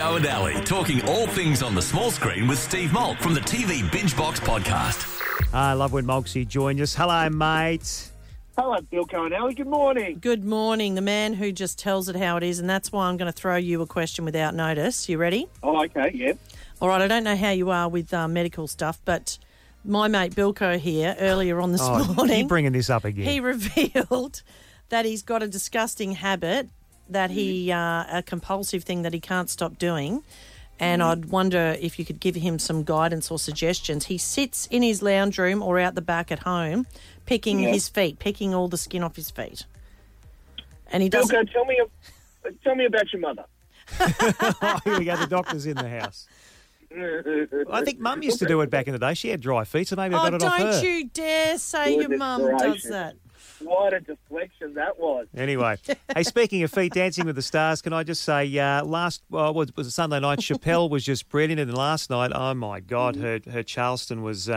Bilko and Ali, talking all things on the small screen with Steve Malt from the TV Binge Box podcast. I love when Molksy joins us. Hello, mate. Hello, Bilko and Ali. Good morning. Good morning. The man who just tells it how it is, and that's why I'm going to throw you a question without notice. You ready? Oh, okay, yeah. All right, I don't know how you are with medical stuff, but my mate Bilko here, earlier on this morning... Keep bringing this up again. He revealed that he's got a disgusting habit, that a compulsive thing that he can't stop doing, and I'd wonder if you could give him some guidance or suggestions. He sits in his lounge room or out the back at home picking his feet, picking all the skin off his feet. And he doesn't... Bilko, tell me about your mother. Here we go, the doctor's in the house. I think Mum used to do it back in the day. She had dry feet, so maybe I got it off her. Don't you dare say your mum does that. What a deflection that was. Anyway, hey, speaking of feet, Dancing with the Stars, can I just say, was it Sunday night? Chappelle was just brilliant, and last night, oh my God, her Charleston was,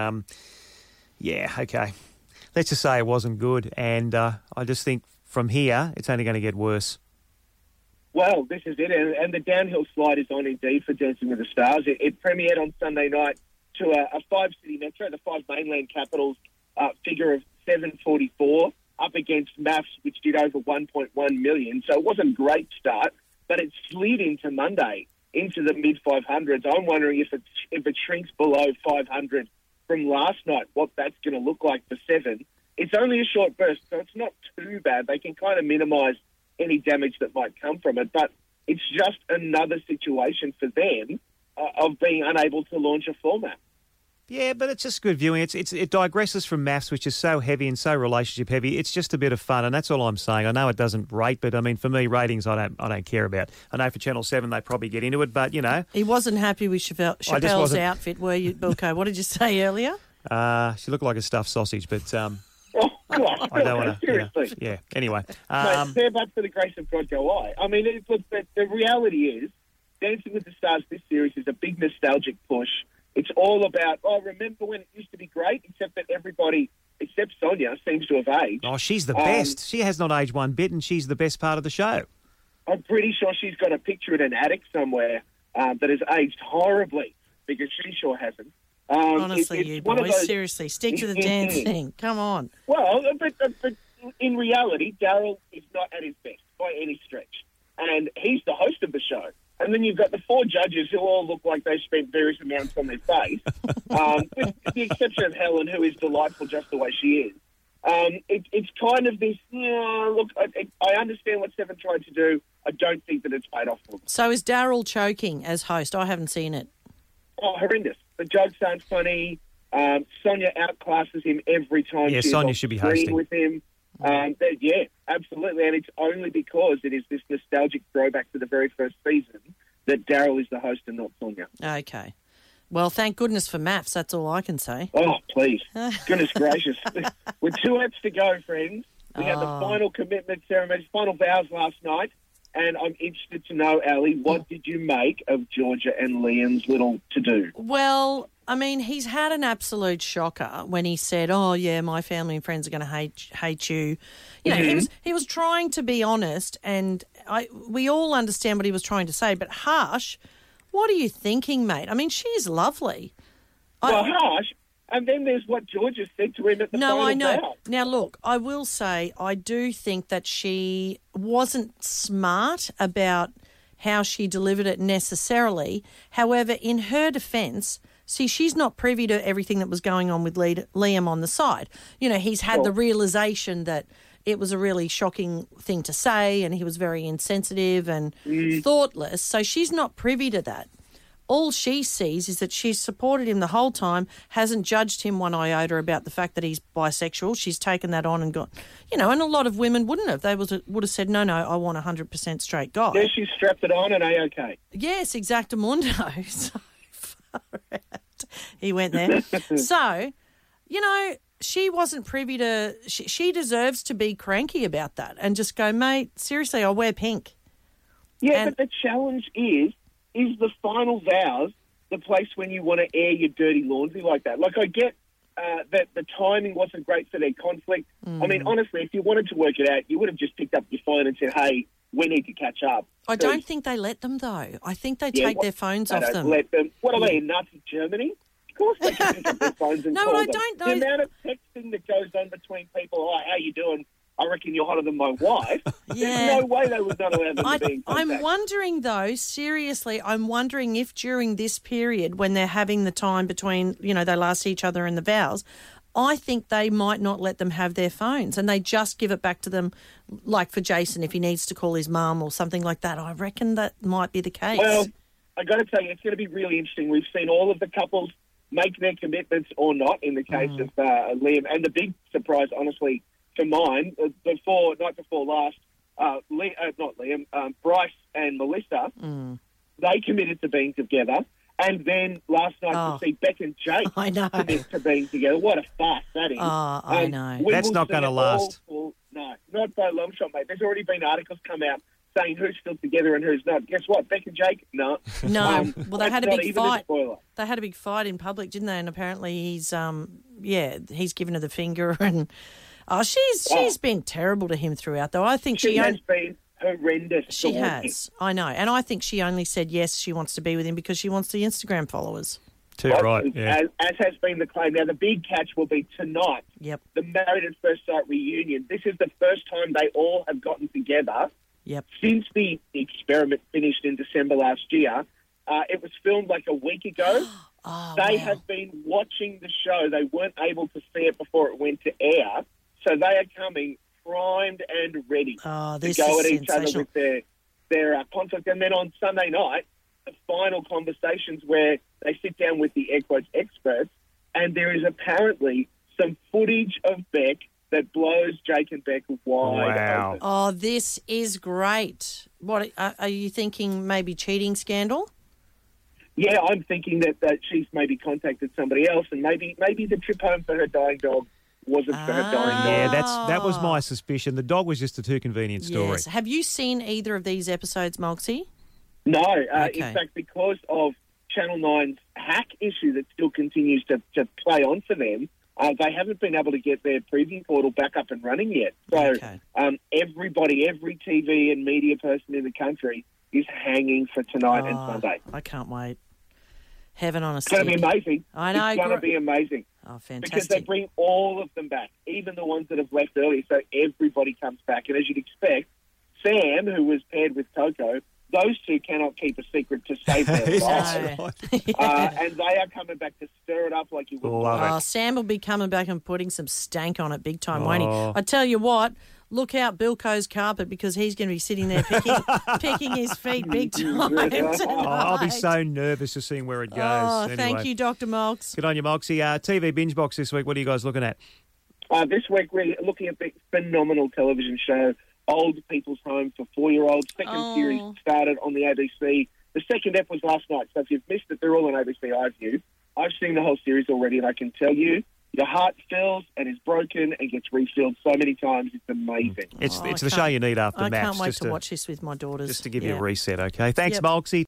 okay. Let's just say it wasn't good, and I just think from here, it's only going to get worse. Well, this is it, and the downhill slide is on indeed for Dancing with the Stars. It premiered on Sunday night to a five-city metro, the five mainland capitals, figure of 744, up against MAFS, which did over 1.1 million. So it wasn't a great start, but it slid into Monday, into the mid-500s. I'm wondering if it shrinks below 500 from last night, what that's going to look like for 7. It's only a short burst, so it's not too bad. They can kind of minimise any damage that might come from it, but it's just another situation for them of being unable to launch a format. Yeah, but it's just good viewing. It digresses from MAFS, which is so heavy and so relationship heavy. It's just a bit of fun, and that's all I'm saying. I know it doesn't rate, but I mean, for me, ratings I don't care about. I know for Channel 7 they probably get into it, but you know, he wasn't happy with Chappelle's outfit, were you, Bilko? What did you say earlier? She looked like a stuffed sausage, but Oh, God. I don't want to. Seriously. Yeah. Anyway, Mate, fair but for the grace of God go I. I mean, the reality is, Dancing with the Stars this series is a big nostalgic push. It's all about, remember when it used to be great, except that everybody, except Sonia, seems to have aged. Oh, she's the best. She has not aged one bit, and she's the best part of the show. I'm pretty sure she's got a picture in an attic somewhere that has aged horribly, because she sure hasn't. Honestly, you boys, seriously, stick to the dancing. Come on. Well, but in reality, Daryl is not at his best by any stretch. And he's the host of the show. And then you've got the 4 judges who all look like they spent various amounts on their face, with the exception of Helen, who is delightful just the way she is. It's kind of this, look, I understand what Seven tried to do. I don't think that it's paid off for them. So is Daryl choking as host? I haven't seen it. Oh, horrendous. The jokes aren't funny. Sonia outclasses him every time. Yeah, she's Sonia should be hosting with him. Yeah, absolutely. And it's only because it is this nostalgic throwback to the very first season that Daryl is the host and not Sonia. Okay. Well, thank goodness for MAFS. That's all I can say. Oh, please. Goodness gracious. With 2 eps to go, friends. We had the final commitment ceremony, final vows last night. And I'm interested to know, Ali, what did you make of Georgia and Liam's little to-do? Well, I mean, he's had an absolute shocker when he said, "Oh, yeah, my family and friends are going to hate you." You know, he was trying to be honest, and we all understand what he was trying to say. But Harsh, what are you thinking, mate? I mean, she's lovely. Well, Harsh. And then there's what Georgia said to him at the final I know. vow. Now, look, I will say I do think that she wasn't smart about how she delivered it necessarily. However, in her defence, see, she's not privy to everything that was going on with Liam on the side. You know, he's had the realisation that it was a really shocking thing to say and he was very insensitive and thoughtless. So she's not privy to that. All she sees is that she's supported him the whole time, hasn't judged him one iota about the fact that he's bisexual. She's taken that on and got, you know, and a lot of women wouldn't have. They would have said, no, I want a 100% straight guy. Yeah, she's strapped it on and A-OK. Yes, exactamundo. So far out. He went there. So, you know, she wasn't privy to, she deserves to be cranky about that and just go, mate, seriously, I'll wear pink. Yeah, but the challenge is the final vows the place when you want to air your dirty laundry like that? Like, I get that the timing wasn't great for their conflict. I mean, honestly, if you wanted to work it out, you would have just picked up your phone and said, hey, we need to catch up. I don't think they let them, though. I think they take their phones off them. Let them. What are they, in Nazi Germany? Of course they can pick up their phones and call I them. don't know. The amount of texting that goes on between people, oh, how you doing? I reckon you're hotter than my wife. Yeah. There's no way they would not allow them to be in contact. I'm wondering, though, seriously, I'm wondering if during this period when they're having the time between, they last see each other in the vows, I think they might not let them have their phones and they just give it back to them, like for Jason, if he needs to call his mum or something like that. I reckon that might be the case. Well, I got to tell you, it's going to be really interesting. We've seen all of the couples make their commitments or not in the case of Liam. And the big surprise, honestly, for mine, night before last, Bryce and Melissa, they committed to being together. And then last night to see Beck and Jake commit to being together. What a farce that is. Oh, I know. That's not going to last. No, not by a long shot, mate. There's already been articles come out saying who's still together and who's not. Guess what? Beck and Jake? No. No. Well, they had a big fight. Spoiler. They had a big fight in public, didn't they? And apparently he's given her the finger and she's been terrible to him throughout, though. I think she has been horrendous. She has. I know. And I think she only said yes, she wants to be with him because she wants the Instagram followers. Too right, yeah. As has been the claim. Now, the big catch will be tonight. Yep. The Married at First Sight reunion. This is the first time they all have gotten together since the experiment finished in December last year. It was filmed like a week ago. They have been watching the show. They weren't able to see it before it went to air. So they are coming primed and ready to go at each other with their conflict. And then on Sunday night, the final conversations where they sit down with the air quotes experts, and there is apparently some footage of Beck that blows Jake and Beck wide open. Oh, this is great. What are you thinking? Maybe cheating scandal? Yeah, I'm thinking that she's maybe contacted somebody else, and maybe the trip home for her dying dog wasn't for her dying dog. Yeah, that was my suspicion. The dog was just a too convenient story. Yes. Have you seen either of these episodes, Moxie? No. In fact, because of Channel 9's hack issue that still continues to play on for them, they haven't been able to get their preview portal back up and running yet. So everybody, every TV and media person in the country is hanging for tonight and Sunday. I can't wait. Heaven on a stick. It's going to be amazing. I know. It's going to be amazing. Oh, fantastic. Because they bring all of them back, even the ones that have left early, so everybody comes back. And as you'd expect, Sam, who was paired with Coco, those two cannot keep a secret to save their lives. And they are coming back to stir it up like you would. Love it. Sam will be coming back and putting some stank on it big time, won't he? I tell you what, look out Bilko's carpet because he's going to be sitting there picking his feet big time tonight. I'll be so nervous just seeing where it goes. Anyway. Thank you, Dr. Mox. Good on you, Moxie. TV Binge Box this week, what are you guys looking at? This week we're looking at the phenomenal television show, Old People's Home for 4-year-olds. Second series started on the ABC. The second ep was last night, so if you've missed it, they're all on ABC iView. I've seen the whole series already, and I can tell you, your heart fills and is broken and gets refilled so many times. It's amazing. It's the show you need after I Maps. can't wait to watch this with my daughters. Just to give you a reset, okay? Thanks, Moxie.